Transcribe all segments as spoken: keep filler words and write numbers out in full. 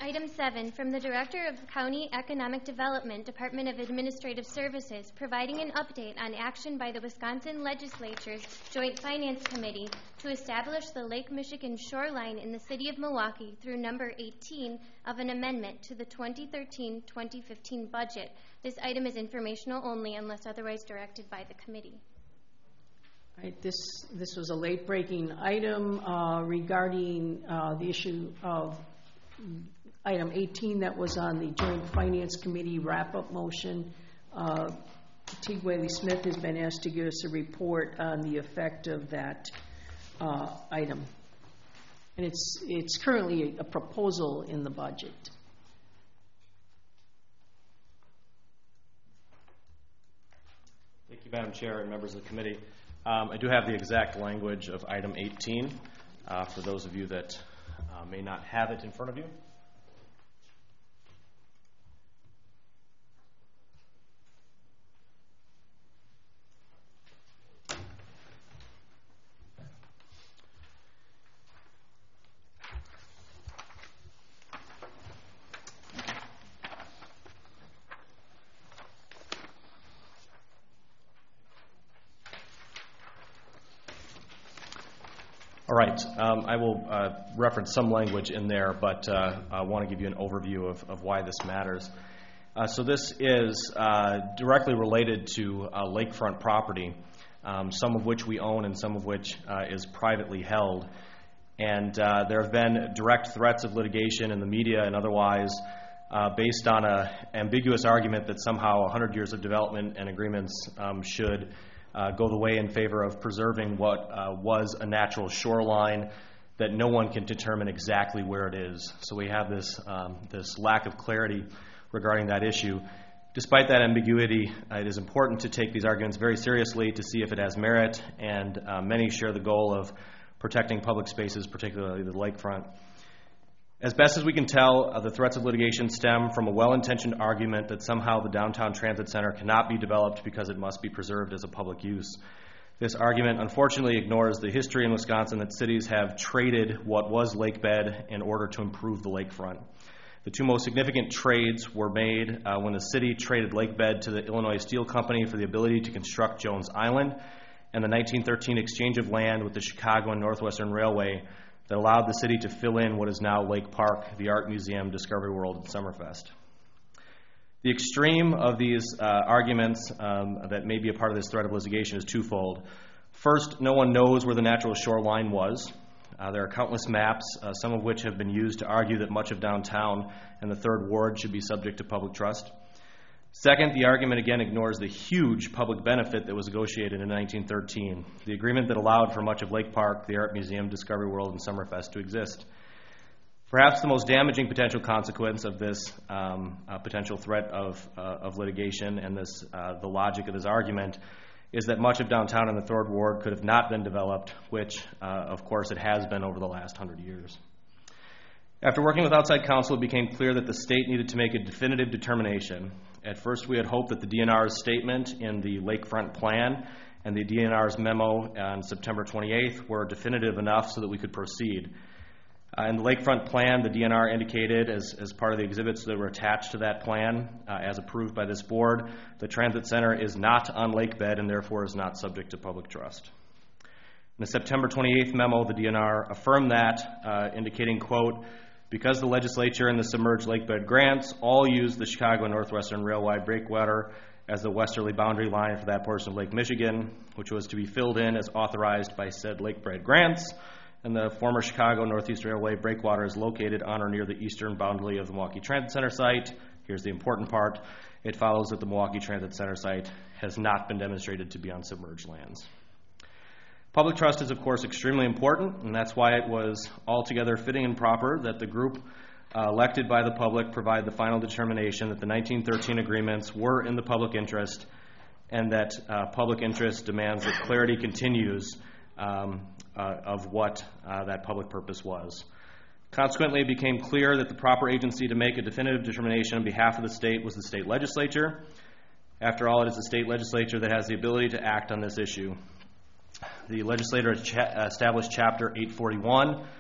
Item seven, from the Director of County Economic Development, Department of Administrative Services, providing an update on action by the Wisconsin Legislature's Joint Finance Committee to establish the Lake Michigan shoreline in the city of Milwaukee through number eighteen of an amendment to the twenty thirteen twenty fifteen budget. This item is informational only unless otherwise directed by the committee. All right, this, this was a late-breaking item uh, regarding uh, the issue of item eighteen that was on the Joint Finance Committee wrap-up motion. Uh, Teague Whaley-Smith has been asked to give us a report on the effect of that uh, item. And it's, it's currently a, a proposal in the budget. Thank you, Madam Chair and members of the committee. Um, I do have the exact language of item eighteen uh, for those of you that uh, may not have it in front of you. All right, um, I will uh, reference some language in there, but uh, I want to give you an overview of, of why this matters. Uh, so this is uh, directly related to uh, lakefront property, um, some of which we own and some of which uh, is privately held. And uh, there have been direct threats of litigation in the media and otherwise uh, based on an ambiguous argument that somehow one hundred years of development and agreements um, should Uh, go the way in favor of preserving what uh, was a natural shoreline that no one can determine exactly where it is. So we have this, um, this lack of clarity regarding that issue. Despite that ambiguity, uh, it is important to take these arguments very seriously to see if it has merit, and uh, many share the goal of protecting public spaces, particularly the lakefront. As best as we can tell, uh, the threats of litigation stem from a well-intentioned argument that somehow the downtown transit center cannot be developed because it must be preserved as a public use. This argument unfortunately ignores the history in Wisconsin that cities have traded what was lake bed in order to improve the lakefront. The two most significant trades were made uh, when the city traded lake bed to the Illinois Steel Company for the ability to construct Jones Island, and the nineteen thirteen exchange of land with the Chicago and Northwestern Railway that allowed the city to fill in what is now Lake Park, the Art Museum, Discovery World, and Summerfest. The extreme of these uh, arguments um, that may be a part of this threat of litigation is twofold. First, no one knows where the natural shoreline was. Uh, there are countless maps, uh, some of which have been used to argue that much of downtown and the Third Ward should be subject to public trust. Second, the argument again ignores the huge public benefit that was negotiated in nineteen thirteen, the agreement that allowed for much of Lake Park, the Art Museum, Discovery World, and Summerfest to exist. Perhaps the most damaging potential consequence of this um, uh, potential threat of, uh, of litigation and this, uh, the logic of this argument is that much of downtown and the Third Ward could have not been developed, which, uh, of course, it has been over the last hundred years. After working with outside counsel, it became clear that the state needed to make a definitive determination. At first, we had hoped that the D N R's statement in the Lakefront Plan and the D N R's memo on September twenty-eighth were definitive enough so that we could proceed. Uh, in the Lakefront Plan, the D N R indicated, as, as part of the exhibits that were attached to that plan, uh, as approved by this board, the transit center is not on lake bed and therefore is not subject to public trust. In the September twenty-eighth memo, the D N R affirmed that, uh, indicating, quote, because the legislature and the submerged lakebed grants all use the Chicago and Northwestern Railway breakwater as the westerly boundary line for that portion of Lake Michigan, which was to be filled in as authorized by said lakebed grants, and the former Chicago Northeast Railway breakwater is located on or near the eastern boundary of the Milwaukee Transit Center site. Here's the important part. It follows that the Milwaukee Transit Center site has not been demonstrated to be on submerged lands. Public trust is, of course, extremely important, and that's why it was altogether fitting and proper that the group uh, elected by the public provide the final determination that the nineteen thirteen agreements were in the public interest and that uh, public interest demands that clarity continues um, uh, of what uh, that public purpose was. Consequently, it became clear that the proper agency to make a definitive determination on behalf of the state was the state legislature. After all, it is the state legislature that has the ability to act on this issue. The legislature established Chapter eight forty-one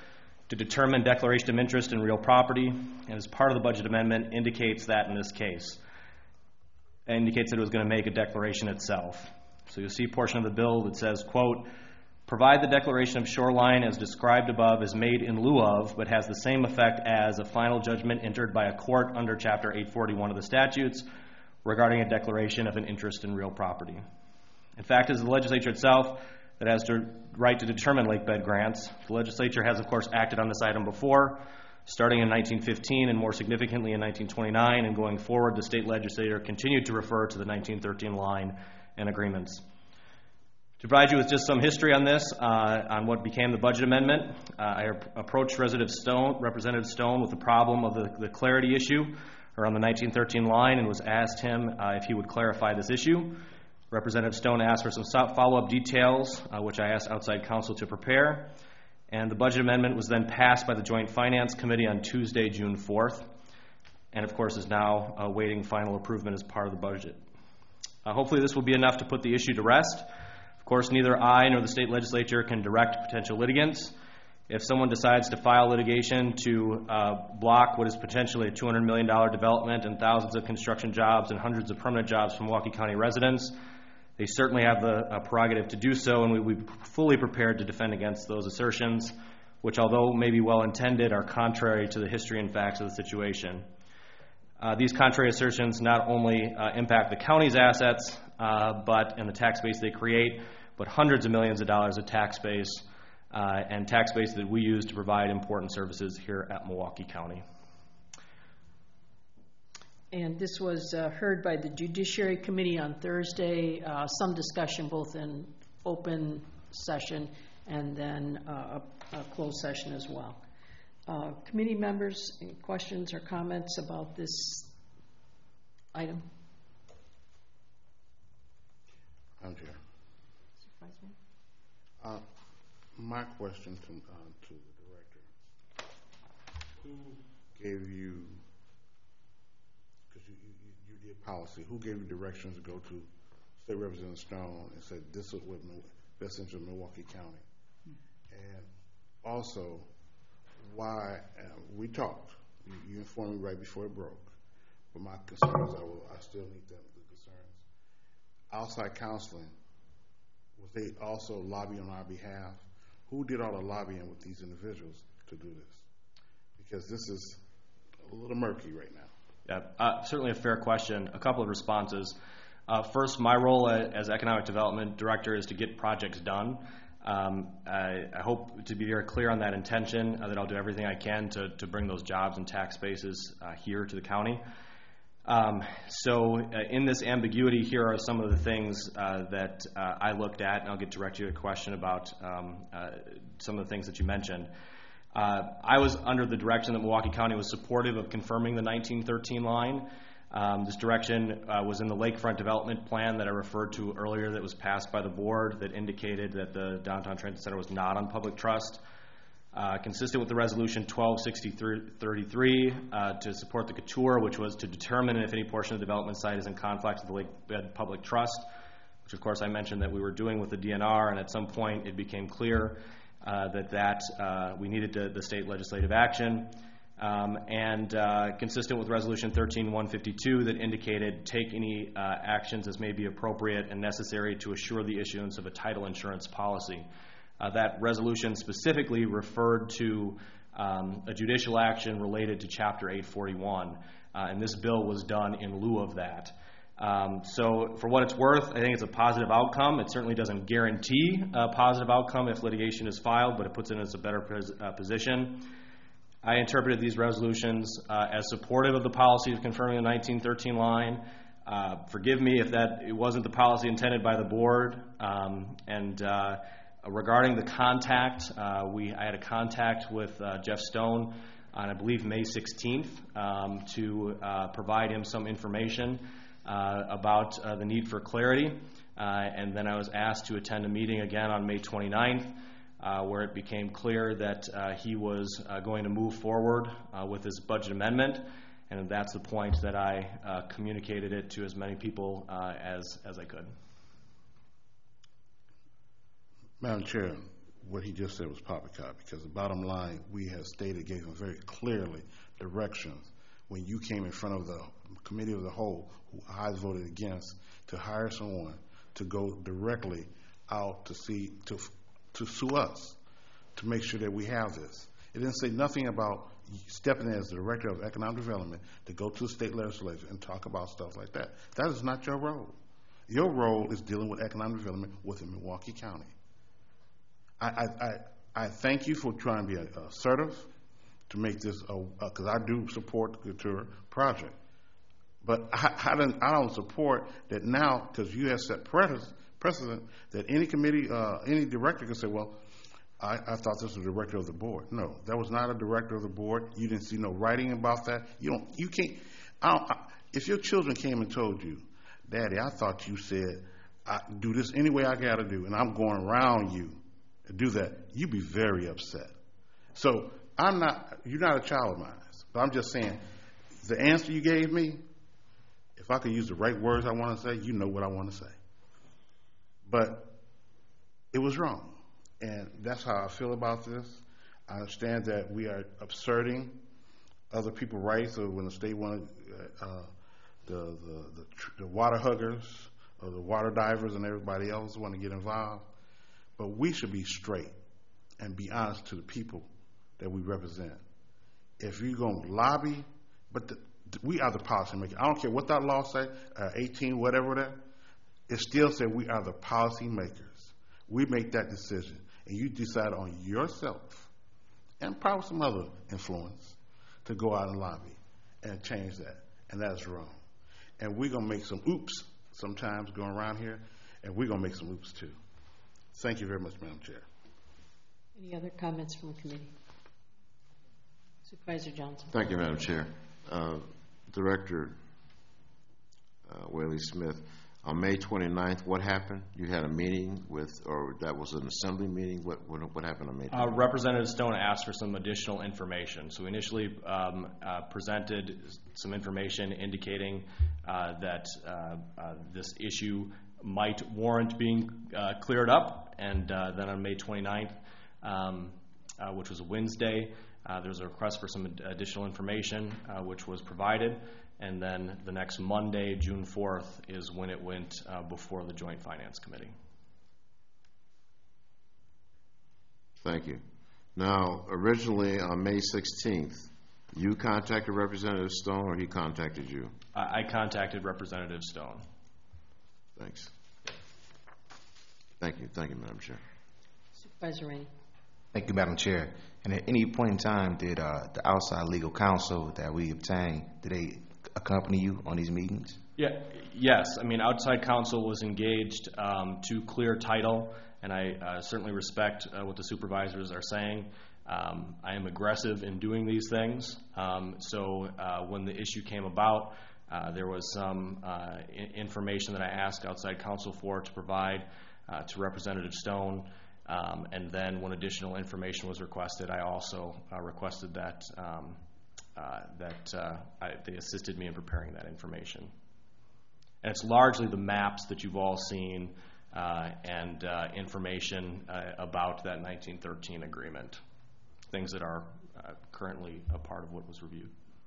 to determine declaration of interest in real property, and as part of the budget amendment indicates that in this case. It indicates that it was going to make a declaration itself. So you'll see a portion of the bill that says, quote, provide the declaration of shoreline as described above is made in lieu of, but has the same effect as a final judgment entered by a court under Chapter eight forty-one of the statutes regarding a declaration of an interest in real property. In fact, as the legislature itself that has the right to determine lakebed grants, the legislature has, of course, acted on this item before, starting in nineteen fifteen and more significantly in nineteen twenty-nine, and going forward, the state legislature continued to refer to the nineteen thirteen line and agreements. To provide you with just some history on this, uh, on what became the budget amendment, uh, I approached Representative Stone, Representative Stone with the problem of the, the clarity issue around the nineteen thirteen line and was asked him uh, if he would clarify this issue. Representative Stone asked for some follow-up details, uh, which I asked outside counsel to prepare. And the budget amendment was then passed by the Joint Finance Committee on Tuesday, June fourth, and of course is now uh, awaiting final approval as part of the budget. Uh, hopefully this will be enough to put the issue to rest. Of course, neither I nor the state legislature can direct potential litigants. If someone decides to file litigation to uh, block what is potentially a two hundred million dollars development and thousands of construction jobs and hundreds of permanent jobs from Milwaukee County residents, they certainly have the uh, prerogative to do so, and we will be fully prepared to defend against those assertions, which, although may be well-intended, are contrary to the history and facts of the situation. Uh, these contrary assertions not only uh, impact the county's assets, uh, but and the tax base they create, but hundreds of millions of dollars of tax base uh, and tax base that we use to provide important services here at Milwaukee County. And this was uh, heard by the Judiciary Committee on Thursday, uh, some discussion both in open session and then uh, a, a closed session as well. Uh, committee members, any questions or comments about this item? I'm here. Uh, my question to, uh, to the director, who gave you, because you, you, you did policy, who gave you directions to go to State Representative Stone and said this is what best interest of Milwaukee County? Hmm. And also, why, uh, we talked, you, you informed me right before it broke, but my concerns, I, will, I still need them, the concerns. Outside counseling, was they also lobby on our behalf? Who did all the lobbying with these individuals to do this? Because this is a little murky right now. Yeah, uh, certainly a fair question. A couple of responses. Uh, first, my role as Economic Development Director is to get projects done. Um, I, I hope to be very clear on that intention, uh, that I'll do everything I can to, to bring those jobs and tax bases uh, here to the county. Um, so uh, in this ambiguity, here are some of the things uh, that uh, I looked at, and I'll get direct to your question about um, uh, some of the things that you mentioned. Uh, I was under the direction that Milwaukee County was supportive of confirming the nineteen thirteen line. Um, this direction uh, was in the Lakefront Development Plan that I referred to earlier that was passed by the board that indicated that the Downtown Transit Center was not on public trust. Uh, consistent with the resolution twelve sixty thirty-three uh, to support the Couture, which was to determine if any portion of the development site is in conflict with the Lakebed Public Trust, which of course I mentioned that we were doing with the D N R, and at some point it became clear uh, that that uh, we needed to, the state legislative action. Um, and uh, consistent with resolution thirteen one fifty-two that indicated take any uh, actions as may be appropriate and necessary to assure the issuance of a title insurance policy. Uh, that resolution specifically referred to um, a judicial action related to Chapter eight forty-one, uh, and this bill was done in lieu of that. Um, so for what it's worth, I think it's a positive outcome. It certainly doesn't guarantee a positive outcome if litigation is filed, but it puts it in a better pos- uh, position. I interpreted these resolutions uh, as supportive of the policy of confirming the nineteen thirteen line. Uh, forgive me if that it wasn't the policy intended by the board. Um, and uh, regarding the contact, uh, we I had a contact with uh, Jeff Stone on, I believe, May sixteenth um, to uh, provide him some information uh, about uh, the need for clarity. Uh, and then I was asked to attend a meeting again on May twenty-ninth. Uh, where it became clear that uh, he was uh, going to move forward uh, with his budget amendment, and that's the point that I uh, communicated it to as many people uh, as, as I could. Madam Chair, what he just said was poppycock, because the bottom line, we have stated, gave him very clearly directions when you came in front of the committee of the whole, who I voted against, to hire someone to go directly out to see, to to sue us, to make sure that we have this. It didn't say nothing about stepping in as the director of economic development to go to the state legislature and talk about stuff like that. That is not your role. Your role is dealing with economic development within Milwaukee County. I, I, I, I thank you for trying to be assertive to make this, because I do support the Couture project. But I, I, don't, I don't support that now, because you have set precedent that any committee, uh, any director can say, well, I, I thought this was the director of the board. No, that was not a director of the board. You didn't see no writing about that. You don't. You can't. I don't, I, if your children came and told you, Daddy, I thought you said I do this any way I got to do, and I'm going around you to do that, you'd be very upset. So I'm not. You're not a child of mine. But I'm just saying, the answer you gave me, if I could use the right words I want to say, you know what I want to say. But it was wrong. And that's how I feel about this. I understand that we are asserting other people's rights, or when the state wanted uh, the, the, the, the water huggers or the water divers and everybody else want to get involved. But we should be straight and be honest to the people that we represent. If you're going to lobby, but the, we are the policymakers. I don't care what that law say, uh, eighteen, whatever that, it still says we are the policymakers. We make that decision. And you decide on yourself, and probably some other influence, to go out and lobby and change that. And that's wrong. And we're going to make some oops sometimes going around here, and we're going to make some oops too. Thank you very much, Madam Chair. Any other comments from the committee? Supervisor Johnson. Thank you, Madam Chair. Uh, Director uh, Whaley Smith, on May twenty-ninth, what happened? You had a meeting with, or that was an assembly meeting? What what, what happened on May twenty-ninth? Uh, Representative Stone asked for some additional information. So we initially um, uh, presented some information indicating uh, that uh, uh, this issue might warrant being uh, cleared up. And uh, then on May twenty-ninth, um, uh, which was a Wednesday, uh, there was a request for some ad- additional information, uh, which was provided. And then the next Monday, June fourth, is when it went uh, before the Joint Finance Committee. Thank you. Now, originally on May sixteenth, you contacted Representative Stone, or he contacted you? I, I contacted Representative Stone. Thanks. Thank you. Thank you, Madam Chair. Supervisor Rainey. Thank you, Madam Chair. And at any point in time, did uh, the outside legal counsel that we obtained, did they accompany you on these meetings? Yeah, yes. I mean, outside counsel was engaged um, to clear title, and I uh, certainly respect uh, what the supervisors are saying. Um, I am aggressive in doing these things. Um, so uh, when the issue came about, uh, there was some uh, I- information that I asked outside counsel for to provide uh, to Representative Stone. Um, and then when additional information was requested, I also uh, requested that um, uh, that uh, I, they assisted me in preparing that information. And it's largely the maps that you've all seen uh, and uh, information uh, about that nineteen thirteen agreement, things that are uh, currently a part of what was reviewed.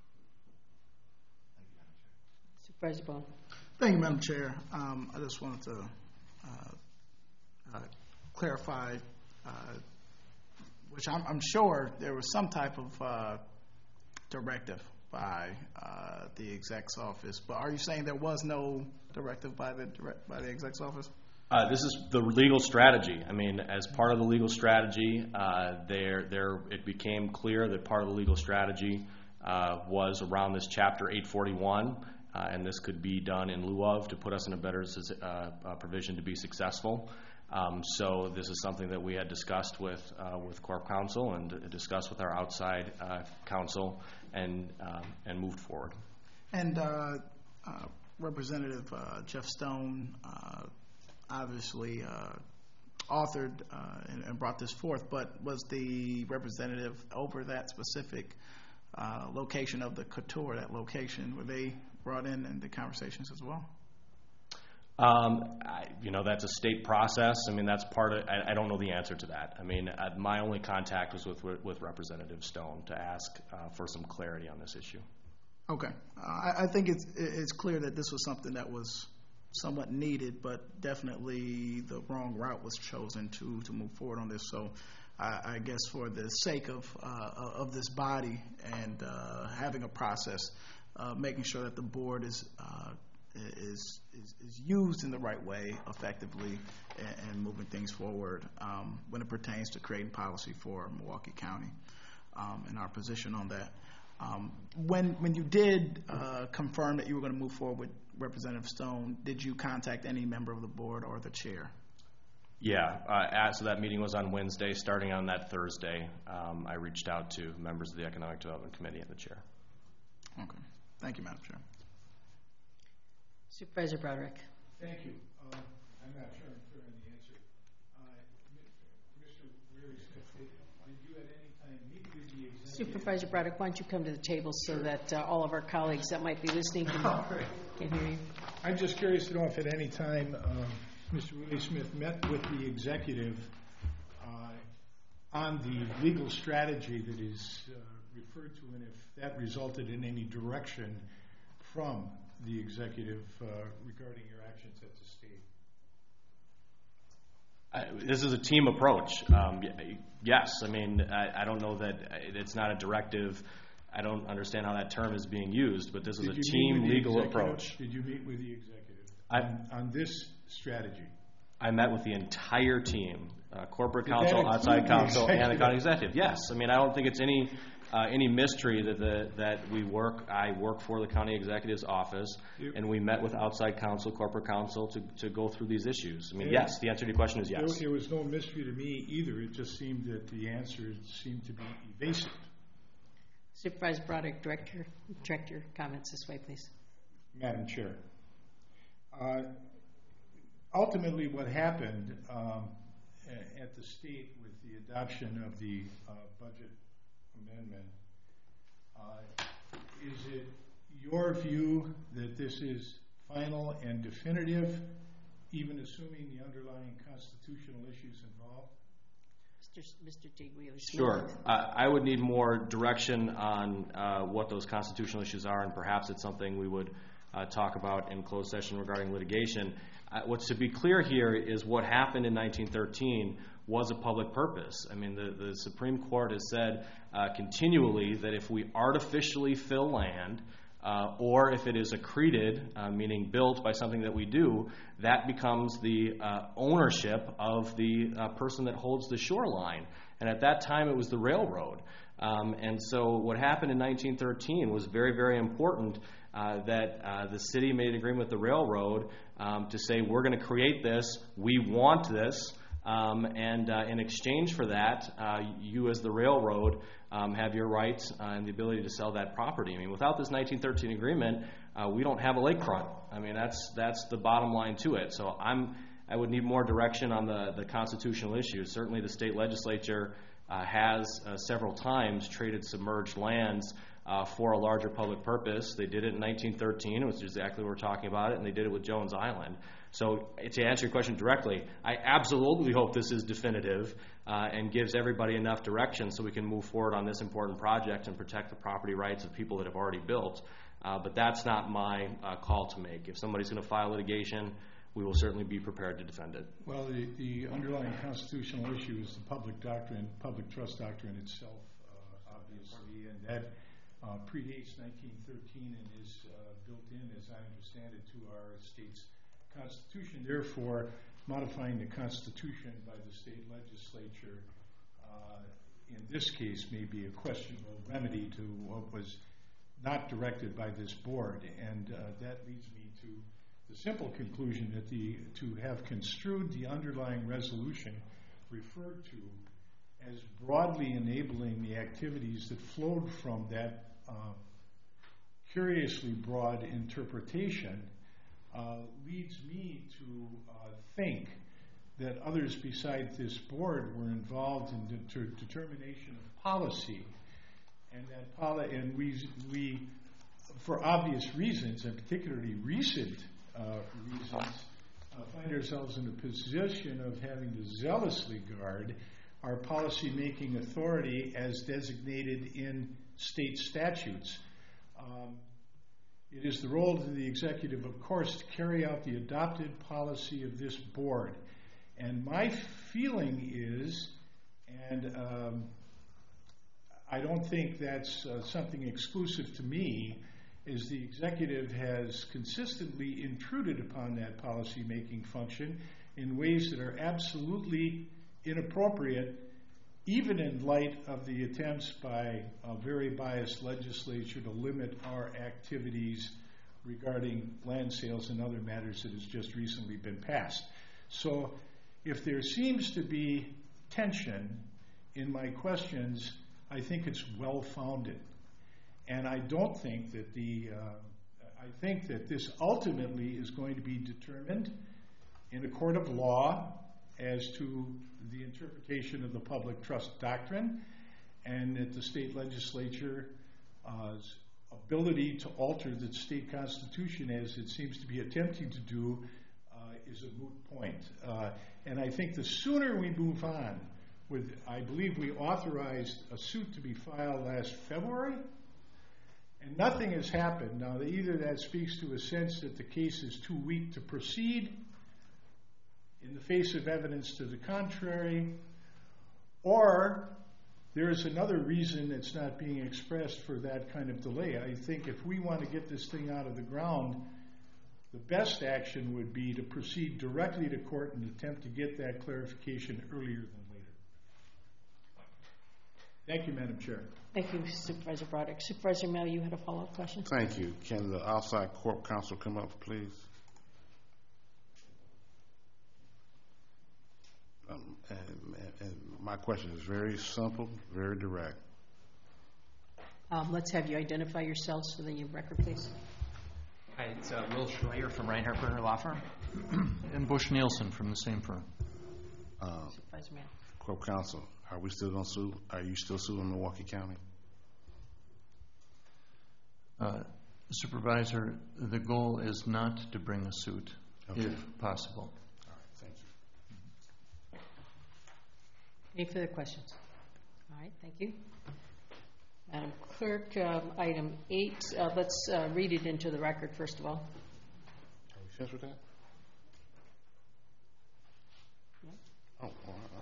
Supervisor Bone. Thank you, Madam Chair. Um, I just wanted to uh, uh, clarify, uh, which I'm, I'm sure there was some type of uh, directive by uh, the exec's office, but are you saying there was no directive by the direct, by the exec's office? Uh, this is the legal strategy. I mean, as part of the legal strategy, uh, there, there, it became clear that part of the legal strategy uh, was around this Chapter eight forty-one, uh, and this could be done in lieu of to put us in a better uh, uh, provision to be successful. Um, so this is something that we had discussed with uh, with Corp Counsel and uh, discussed with our outside uh, counsel and uh, and moved forward. And uh, uh, Representative uh, Jeff Stone uh, obviously uh, authored uh, and, and brought this forth, but was the representative over that specific uh, location of the Couture, that location, were they brought in in the conversations as well? Um, I, you know, that's a state process. I mean, that's part of, I, I don't know the answer to that. I mean, uh, my only contact was with, with Representative Stone to ask uh, for some clarity on this issue. Okay. Uh, I, I think it's, it's clear that this was something that was somewhat needed, but definitely the wrong route was chosen to, to move forward on this. So I, I guess for the sake of, uh, of this body and uh, having a process, uh, making sure that the board is, uh, is, is, is used in the right way effectively and, and moving things forward um, when it pertains to creating policy for Milwaukee County um, and our position on that. Um, when when you did uh, confirm that you were going to move forward with Representative Stone, did you contact any member of the board or the chair? Yeah, uh, so that meeting was on Wednesday. Starting on that Thursday, um, I reached out to members of the Economic Development Committee and the chair. Okay. Thank you, Madam Chair. Supervisor Broderick. Thank you. Um, I'm not sure I'm clear on the answer. Uh, Mister Weary Smith, did you at any time meet with the executive? Supervisor Broderick, why don't you come to the table so that uh, all of our colleagues that might be listening can, right. can hear you. I'm just curious to know if at any time um, Mister Weary Smith met with the executive uh, on the legal strategy that is uh, referred to, and if that resulted in any direction from the executive uh, regarding your actions at the state. I, this is a team approach. Um, yes, I mean, I, I don't know that it's not a directive. I don't understand how that term is being used, but this is Did a team legal approach. Did you meet with the executive I, on, on this strategy? I met with the entire team, uh, corporate Did counsel, outside counsel, and the county executive? executive. Yes, I mean, I don't think it's any uh, any mystery that the that we work. I work for the county executive's office, You, and we met with outside counsel, corporate counsel, to to go through these issues. I mean, Yeah. yes, the answer to your question is yes. There, there was no mystery to me either. It just seemed that the answers seemed to be evasive. Supervisor Broderick, direct your, direct your comments this way, please. Madam Chair. Uh, ultimately, what happened um, at the state with the adoption of the uh, budget amendment, uh, is it your view that this is final and definitive, even assuming the underlying constitutional issues involved? Mister Mister T. Wheeler. Sure. Uh, I would need more direction on uh, what those constitutional issues are, and perhaps it's something we would uh, talk about in closed session regarding litigation. Uh, what's to be clear here is what happened in nineteen thirteen was a public purpose. I mean, the, the Supreme Court has said uh, continually that if we artificially fill land, Uh, or if it is accreted, uh, meaning built by something that we do, that becomes the uh, ownership of the uh, person that holds the shoreline. And at that time, it was the railroad. Um, and so what happened in nineteen thirteen was very, very important uh, that uh, the city made an agreement with the railroad um, to say, we're going to create this, we want this, um, and uh, in exchange for that, uh, you as the railroad Um, have your rights uh, and the ability to sell that property. I mean, without this nineteen thirteen agreement, uh, we don't have a lakefront. I mean, that's that's the bottom line to it. So I'm I would need more direction on the, the constitutional issues. Certainly the state legislature uh, has uh, several times traded submerged lands uh, for a larger public purpose. They did it in nineteen thirteen, which is exactly what we're talking about it, and they did it with Jones Island. So to answer your question directly, I absolutely hope this is definitive uh, and gives everybody enough direction so we can move forward on this important project and protect the property rights of people that have already built. Uh, but that's not my uh, call to make. If somebody's going to file litigation, we will certainly be prepared to defend it. Well, the, the underlying constitutional issue is the public doctrine, public trust doctrine itself, uh, obviously, and that uh, predates nineteen thirteen and is uh, built in, as I understand it, to our state's Constitution. Therefore, modifying the Constitution by the state legislature uh, in this case may be a questionable remedy to what was not directed by this board, and uh, that leads me to the simple conclusion that the to have construed the underlying resolution referred to as broadly enabling the activities that flowed from that uh, curiously broad interpretation Uh, leads me to uh, think that others besides this board were involved in the de- determination of policy, and that poli- and we we, for obvious reasons, and particularly recent uh, reasons, uh, find ourselves in a position of having to zealously guard our policy-making authority as designated in state statutes. Um, it is the role of the executive, of course, to carry out the adopted policy of this board. And my feeling is, and um, I don't think that's uh, something exclusive to me, is the executive has consistently intruded upon that policy-making function in ways that are absolutely inappropriate, even in light of the attempts by a very biased legislature to limit our activities regarding land sales and other matters that has just recently been passed. So if there seems to be tension in my questions, I think it's well-founded. And I don't think that the, uh, I think that this ultimately is going to be determined in a court of law as to the interpretation of the public trust doctrine, and that the state legislature's ability to alter the state constitution, as it seems to be attempting to do, uh, is a moot point. Uh, and I think the sooner we move on with, I believe we authorized a suit to be filed last February, and nothing has happened. Now, either that speaks to a sense that the case is too weak to proceed in the face of evidence to the contrary, or there is another reason that's not being expressed for that kind of delay. I think if we want to get this thing out of the ground, the best action would be to proceed directly to court and attempt to get that clarification earlier than later. Thank you, Madam Chair. Thank you, Supervisor Broderick. Supervisor Mel, you had a follow-up question? Thank you. Can the outside corp counsel come up, please? Um, and, and, and my question is very simple, very direct. Um, let's have you identify yourselves for the record, please. Hi, it's uh, Will Schreier from Reinhardt Berger Law Firm, and Bush Nielsen from the same firm. Um, Supervisor Mann. Corp counsel, are we still going to sue? Are you still suing Milwaukee County? Uh, Supervisor, the goal is not to bring a suit, Okay. if possible. All right, thank you. Any further questions? All right, thank you. Madam Clerk, um, item eight, uh, let's uh, read it into the record, first of all. Are we finished with that? Yeah. Oh, all right.